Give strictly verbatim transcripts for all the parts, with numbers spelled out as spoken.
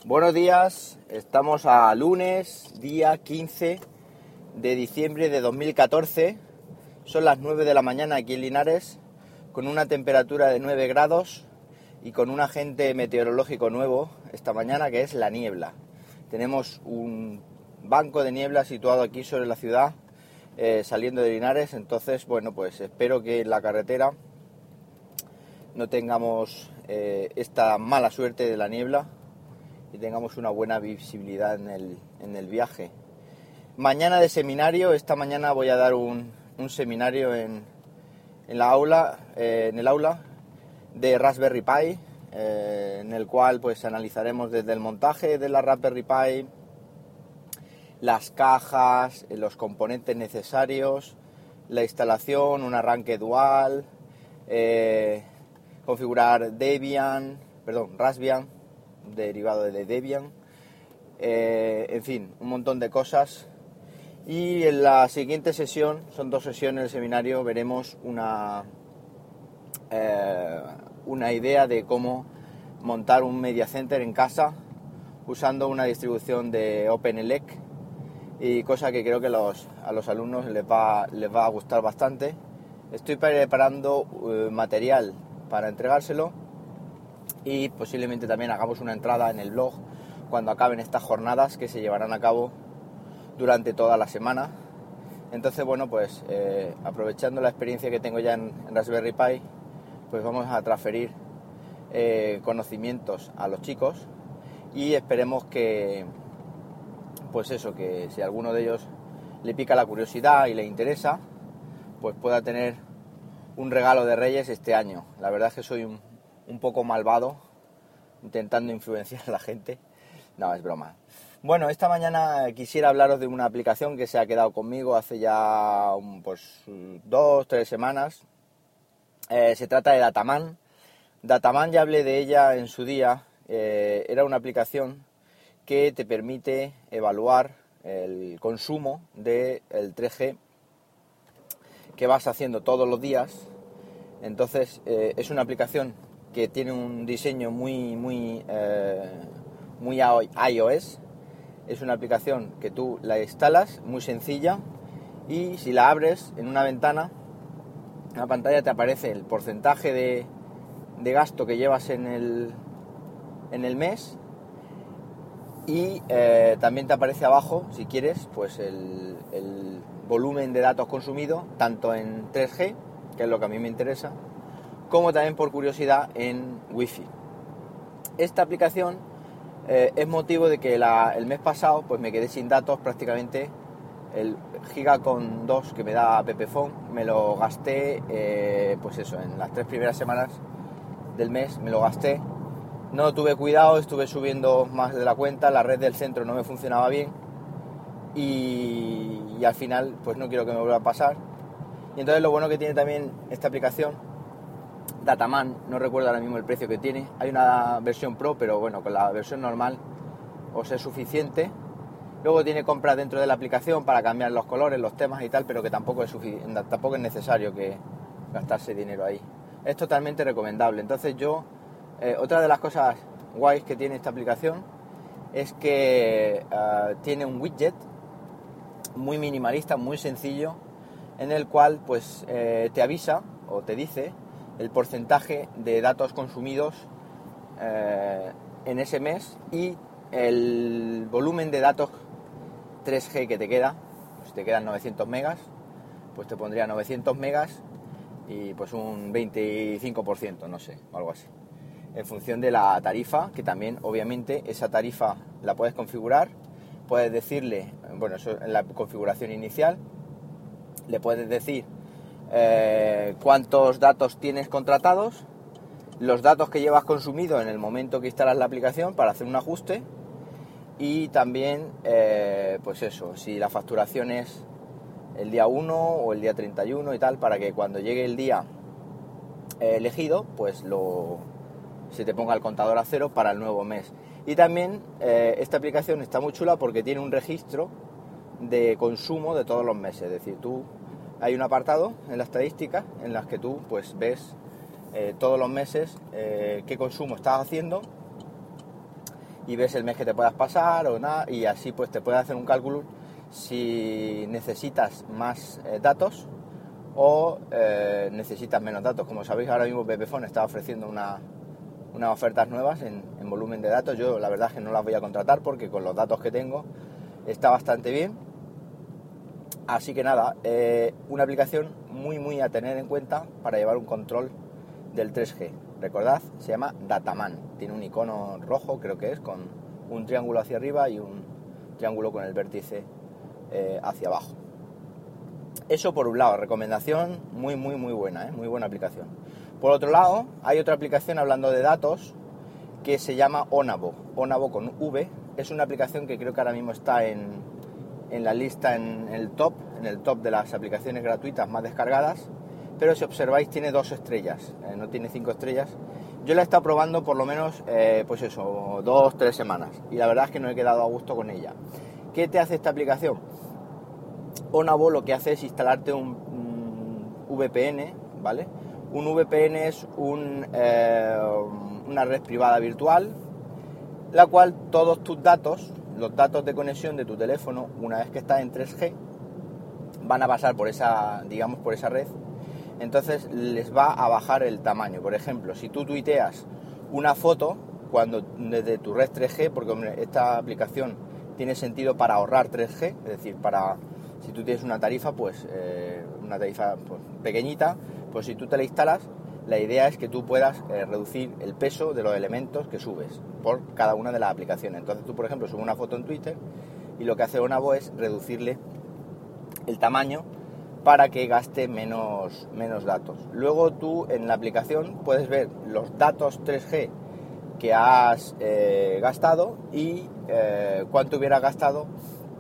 Buenos días, estamos a lunes, día quince de diciembre de dos mil catorce, son las nueve de la mañana aquí en Linares, con una temperatura de nueve grados y con un agente meteorológico nuevo esta mañana que es la niebla. Tenemos un banco de niebla situado aquí sobre la ciudad, eh, saliendo de Linares, entonces bueno, pues espero que en la carretera no tengamos eh, esta mala suerte de la niebla y tengamos una buena visibilidad en el, en el viaje. Mañana de seminario, esta mañana voy a dar un, un seminario en, en la aula, eh, en el aula de Raspberry Pi, eh, en el cual pues analizaremos desde el montaje de la Raspberry Pi, las cajas, los componentes necesarios, la instalación, un arranque dual, eh, configurar Debian, perdón, Raspbian, derivado de Debian, eh, en fin, un montón de cosas. Y en la siguiente sesión, son dos sesiones del seminario, veremos una, eh, una idea de cómo montar un media center en casa usando una distribución de OpenELEC, y cosa que creo que los, a los alumnos les va, les va a gustar bastante. Estoy preparando eh, material para entregárselo y posiblemente también hagamos una entrada en el blog cuando acaben estas jornadas que se llevarán a cabo durante toda la semana. Entonces, bueno, pues eh, aprovechando la experiencia que tengo ya en, en Raspberry Pi, pues vamos a transferir eh, conocimientos a los chicos y esperemos que, pues eso, que si a alguno de ellos le pica la curiosidad y le interesa, pues pueda tener un regalo de Reyes este año. La verdad es que soy un, un poco malvado intentando influenciar a la gente. No, es broma. Bueno, esta mañana quisiera hablaros de una aplicación que se ha quedado conmigo hace ya un, pues, dos, tres semanas. Eh, se trata de Dataman. Dataman, ya hablé de ella en su día. Eh, era una aplicación que te permite evaluar el consumo del tres G que vas haciendo todos los días. Entonces eh, es una aplicación que tiene un diseño muy muy eh, muy iOS. Es una aplicación que tú la instalas, muy sencilla, y si la abres en una ventana, en la pantalla te aparece el porcentaje de, de gasto que llevas en el en el mes, y eh, también te aparece abajo, si quieres, pues el, el volumen de datos consumido, tanto en tres G, que es lo que a mí me interesa, como también, por curiosidad, en Wi-Fi. Esta aplicación eh, es motivo de que la, el mes pasado pues me quedé sin datos prácticamente. El giga con dos que me da Pepephone me lo gasté, eh, pues eso, en las tres primeras semanas del mes me lo gasté. No tuve cuidado, estuve subiendo más de la cuenta, la red del centro no me funcionaba bien y, y al final pues no quiero que me vuelva a pasar. Y entonces lo bueno que tiene también esta aplicación, Dataman, no recuerdo ahora mismo el precio que tiene, hay una versión Pro, pero bueno, con la versión normal os es suficiente. Luego tiene compras dentro de la aplicación para cambiar los colores, los temas y tal, pero que tampoco es, sufic- tampoco es necesario que gastarse dinero ahí. Es totalmente recomendable. Entonces yo... Eh, otra de las cosas guays que tiene esta aplicación es que uh, tiene un widget muy minimalista, muy sencillo, en el cual pues eh, te avisa o te dice el porcentaje de datos consumidos eh, en ese mes y el volumen de datos tres G que te queda. Pues si te quedan novecientos megas, pues te pondría novecientos megas y pues un veinticinco por ciento, no sé, o algo así, en función de la tarifa, que también obviamente esa tarifa la puedes configurar. Puedes decirle, bueno, eso en la configuración inicial, le puedes decir eh, cuántos datos tienes contratados, los datos que llevas consumido en el momento que instalas la aplicación para hacer un ajuste, y también eh, pues eso, si la facturación es el día uno o el día treinta y uno y tal, para que cuando llegue el día eh, elegido pues lo se te ponga el contador a cero para el nuevo mes. Y también eh, esta aplicación está muy chula porque tiene un registro de consumo de todos los meses. Es decir, tú hay un apartado en la estadística en las que tú pues ves eh, todos los meses eh, qué consumo estás haciendo y ves el mes que te puedas pasar o nada, y así pues te puedes hacer un cálculo si necesitas más eh, datos o eh, necesitas menos datos. Como sabéis, ahora mismo Pepefone está ofreciendo una, unas ofertas nuevas en, en volumen de datos. Yo la verdad es que no las voy a contratar porque con los datos que tengo está bastante bien. Así que nada, eh, una aplicación muy muy a tener en cuenta para llevar un control del tres G. Recordad, se llama Dataman. Tiene un icono rojo, creo que es, con un triángulo hacia arriba y un triángulo con el vértice eh, hacia abajo. Eso por un lado, recomendación muy muy muy buena, ¿eh? Muy buena aplicación. Por otro lado, hay otra aplicación hablando de datos que se llama Onavo. Onavo con V. Es una aplicación que creo que ahora mismo está en, en la lista, en el top, en el top de las aplicaciones gratuitas más descargadas. Pero si observáis tiene dos estrellas, eh, no tiene cinco estrellas. Yo la he estado probando por lo menos, eh, pues eso, dos, tres semanas. Y la verdad es que no he quedado a gusto con ella. ¿Qué te hace esta aplicación? Onavo lo que hace es instalarte un, un V P N, ¿vale? Un V P N es un, eh, una red privada virtual, la cual todos tus datos, los datos de conexión de tu teléfono, una vez que estás en tres G, van a pasar por esa, digamos, por esa red. Entonces les va a bajar el tamaño. Por ejemplo, si tú tuiteas una foto cuando desde tu red tres G, porque hombre, esta aplicación tiene sentido para ahorrar tres G, es decir, para si tú tienes una tarifa, pues eh, una tarifa pues, pequeñita, pues si tú te la instalas, la idea es que tú puedas eh, reducir el peso de los elementos que subes por cada una de las aplicaciones. Entonces tú, por ejemplo, subes una foto en Twitter y lo que hace Onavo es reducirle el tamaño para que gaste menos, menos datos. Luego tú en la aplicación puedes ver los datos tres G que has eh, gastado y eh, cuánto hubieras gastado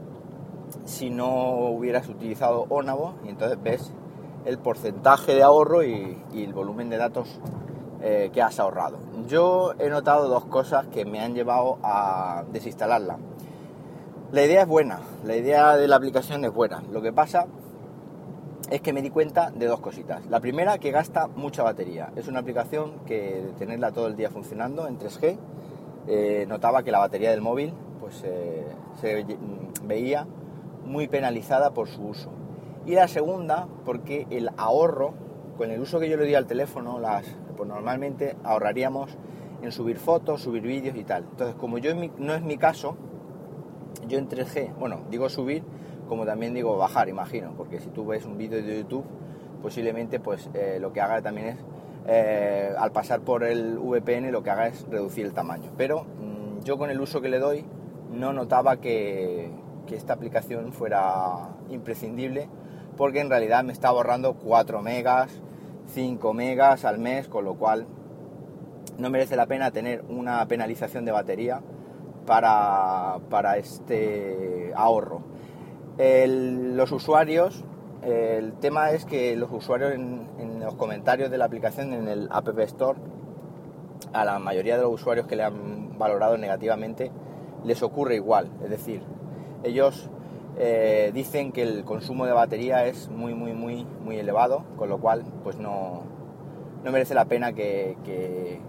si no hubieras utilizado Onavo, y entonces ves el porcentaje de ahorro y, y el volumen de datos eh, que has ahorrado. Yo he notado dos cosas que me han llevado a desinstalarla. La idea es buena, la idea de la aplicación es buena. Lo que pasa es que me di cuenta de dos cositas. La primera, que gasta mucha batería. Es una aplicación que de tenerla todo el día funcionando en tres G, eh, notaba que la batería del móvil pues eh, se veía muy penalizada por su uso. Y la segunda, porque el ahorro, con el uso que yo le doy al teléfono, las, pues normalmente ahorraríamos en subir fotos, subir vídeos y tal. Entonces, como yo en mi, no es mi caso, yo en tres G, bueno, digo subir, como también digo bajar, imagino, porque si tú ves un vídeo de YouTube, posiblemente pues eh, lo que haga también es, eh, al pasar por el V P N, lo que haga es reducir el tamaño. Pero mmm, yo con el uso que le doy, no notaba que, que esta aplicación fuera imprescindible, porque en realidad me está ahorrando cuatro megas, cinco megas al mes, con lo cual no merece la pena tener una penalización de batería para, para este ahorro. El, los usuarios, el tema es que los usuarios en, en los comentarios de la aplicación en el App Store, a la mayoría de los usuarios que le han valorado negativamente les ocurre igual, es decir, ellos eh, dicen que el consumo de batería es muy muy muy muy elevado, con lo cual pues no, no merece la pena que, que,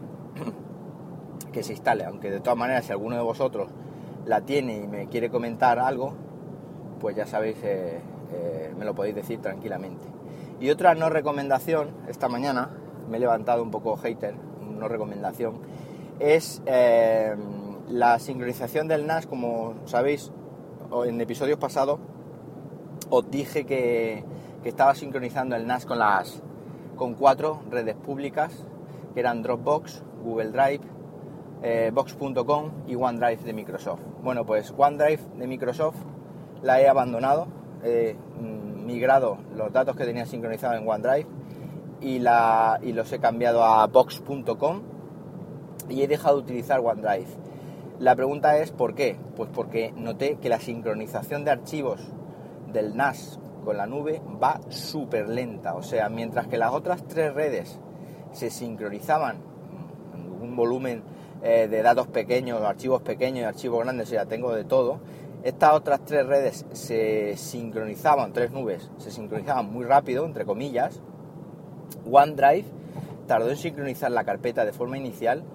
que se instale, aunque de todas maneras si alguno de vosotros la tiene y me quiere comentar algo, pues ya sabéis, eh, eh, me lo podéis decir tranquilamente. Y otra no recomendación, esta mañana me he levantado un poco hater, no recomendación, es eh, la sincronización del N A S. Como sabéis, en episodios pasados os dije que, que estaba sincronizando el N A S con las con cuatro redes públicas, que eran Dropbox, Google Drive, eh, Box punto com y OneDrive de Microsoft. Bueno, pues OneDrive de Microsoft la he abandonado, he migrado los datos que tenía sincronizados en OneDrive y, la, y los he cambiado a Box punto com y he dejado de utilizar OneDrive. La pregunta es ¿por qué? Pues porque noté que la sincronización de archivos del N A S con la nube va súper lenta. O sea, mientras que las otras tres redes se sincronizaban en un volumen eh, de datos pequeños, archivos pequeños y archivos grandes, o sea, tengo de todo. Estas otras tres redes se sincronizaban, tres nubes, se sincronizaban muy rápido, entre comillas. OneDrive tardó en sincronizar la carpeta de forma inicial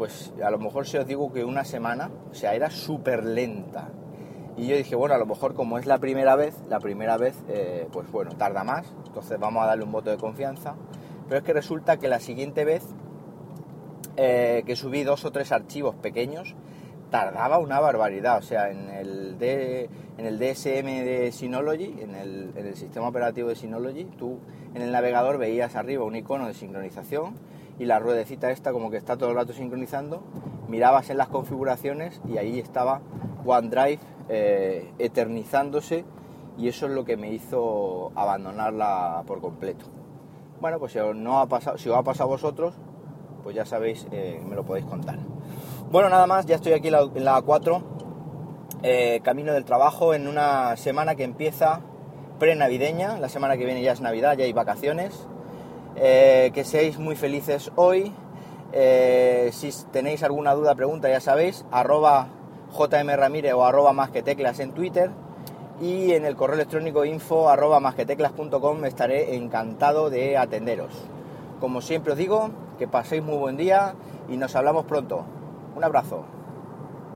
pues a lo mejor si os digo que una semana, o sea, era súper lenta. Y yo dije, bueno, a lo mejor como es la primera vez, la primera vez, eh, pues bueno, tarda más, entonces vamos a darle un voto de confianza. Pero es que resulta que la siguiente vez eh, que subí dos o tres archivos pequeños, tardaba una barbaridad. O sea, en el, D, en el D S M de Synology, en el, en el sistema operativo de Synology, tú en el navegador veías arriba un icono de sincronización y la ruedecita esta como que está todo el rato sincronizando, mirabas en las configuraciones y ahí estaba OneDrive eh, eternizándose, y eso es lo que me hizo abandonarla por completo. Bueno, pues si os, no ha pasado, si os ha pasado a vosotros, pues ya sabéis, eh, me lo podéis contar. Bueno, nada más, ya estoy aquí en la, en la A cuatro, eh, camino del trabajo, en una semana que empieza pre-navideña. La semana que viene ya es Navidad, ya hay vacaciones. Eh, que seáis muy felices hoy. Eh, si tenéis alguna duda, pregunta, ya sabéis, arroba jmramírez o arroba más que teclas en Twitter, y en el correo electrónico info arroba más que teclas punto com estaré encantado de atenderos. Como siempre os digo, que paséis muy buen día y nos hablamos pronto. Un abrazo.